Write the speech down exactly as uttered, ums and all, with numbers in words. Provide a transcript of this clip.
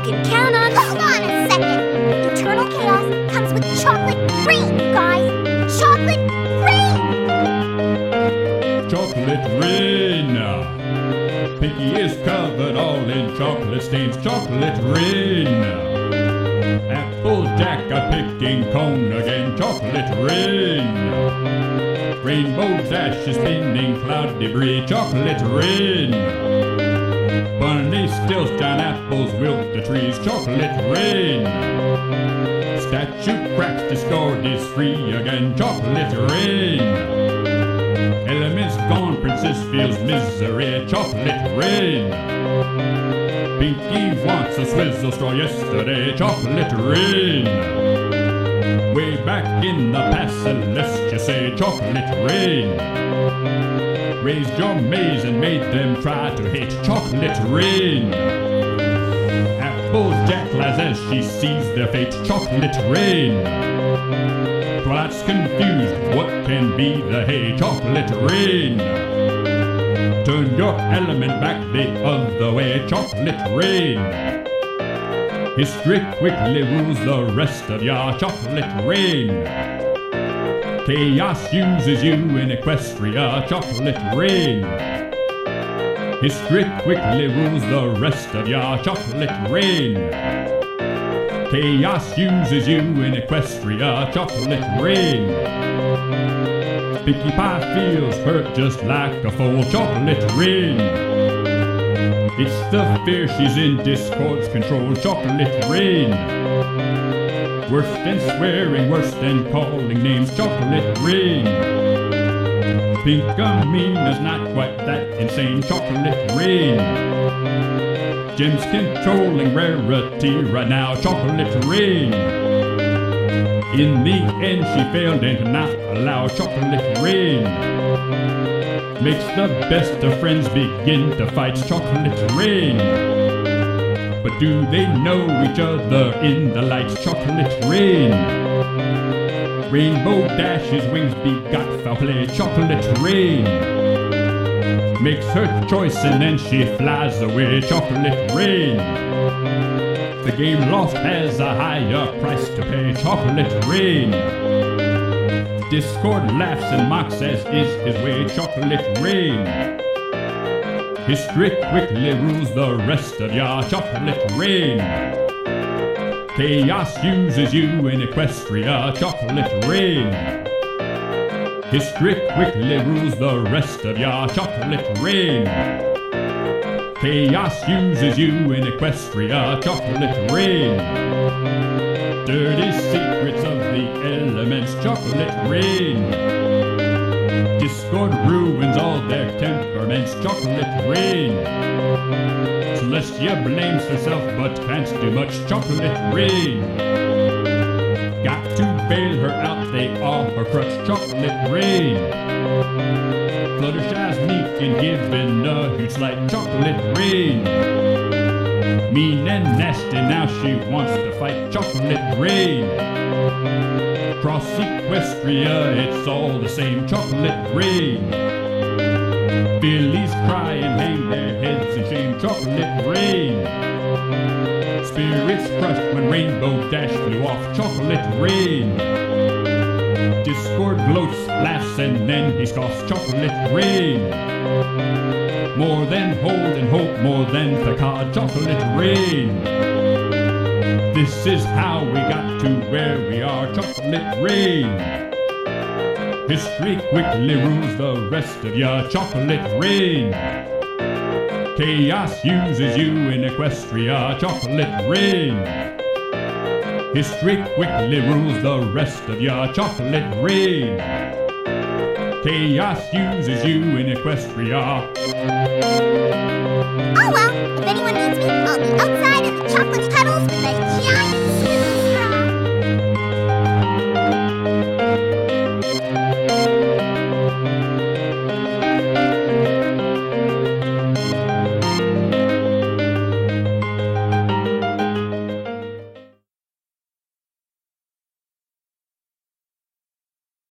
can count on... Hold on a second. Eternal Chaos comes with chocolate rain, you guys. Chocolate rain! Chocolate rain. Pinky is covered all in chocolate stains. Chocolate rain. Applejack a picking cone again. Chocolate rain. Rainbow Dash is spinning cloud debris. Chocolate rain. Bunny steals down apples, wilt the trees. Chocolate rain. Statue cracks, Discord is free again. Chocolate rain. Elements gone, Princess feels misery. Chocolate rain. Pinky wants a swizzle straw yesterday. Chocolate rain. Way back in the past, Celestia say chocolate rain. Raised your maze and made them try to hate. Chocolate rain. Applejack lies as she sees their fate. Chocolate rain. Twilight's confused, what can be the hay? Chocolate rain. Turn your element back the other way. Chocolate rain. History quickly rules the rest of ya. Chocolate rain. Chaos uses you in Equestria. Chocolate rain. History quickly rules the rest of ya. Chocolate rain. Chaos uses you in Equestria. Chocolate rain. Pinkie Pie feels hurt just like a foal. Chocolate rain. It's the fear she's in Discord's control. Chocolate rain. Worse than swearing, worse than calling names. Chocolate rain. Pinkamina's not quite that insane. Chocolate rain. Jim's controlling rarity right now. Chocolate rain. In the end she failed and could not allow. Chocolate rain. Makes the best of friends begin to fight. Chocolate rain. But do they know each other in the lights? Chocolate rain. Rainbow Dash's wings begot foul play. Chocolate rain. Makes her choice and then she flies away. Chocolate rain. The game lost has a higher price to pay. Chocolate rain. Discord laughs and mocks as is his way. Chocolate rain. History quickly rules the rest of ya. Chocolate rain. Chaos uses you in Equestria. Chocolate rain. History quickly rules the rest of ya. Chocolate rain. Chaos uses you in Equestria. Chocolate rain. Dirty secrets of the elements. Chocolate rain. Discord ruins all their temperaments. Chocolate rain. Celestia blames herself but can't do much. Chocolate rain. Got to bail her out, they are her crutch. Chocolate rain. Fluttershy's meek and given a huge slight. Chocolate rain. Mean and nasty, now she wants to fight. Chocolate rain. Cross Equestria, it's all the same. Chocolate rain. Billies cry and hang their heads in shame. Chocolate rain. Spirits crushed when Rainbow Dash flew off. Chocolate rain. Discord gloats, laughs, and then he scoffs. Chocolate rain. More than hold and hope, more than Picard. Chocolate rain. This is how we got to where we are. Chocolate rain. History quickly rules the rest of ya. Chocolate rain. Chaos uses you in Equestria. Chocolate rain. History quickly rules the rest of ya. Chocolate rain. Chaos uses you in Equestria. Oh well, if anyone needs me, I'll be outside in the chocolate puddles with a giant spoon.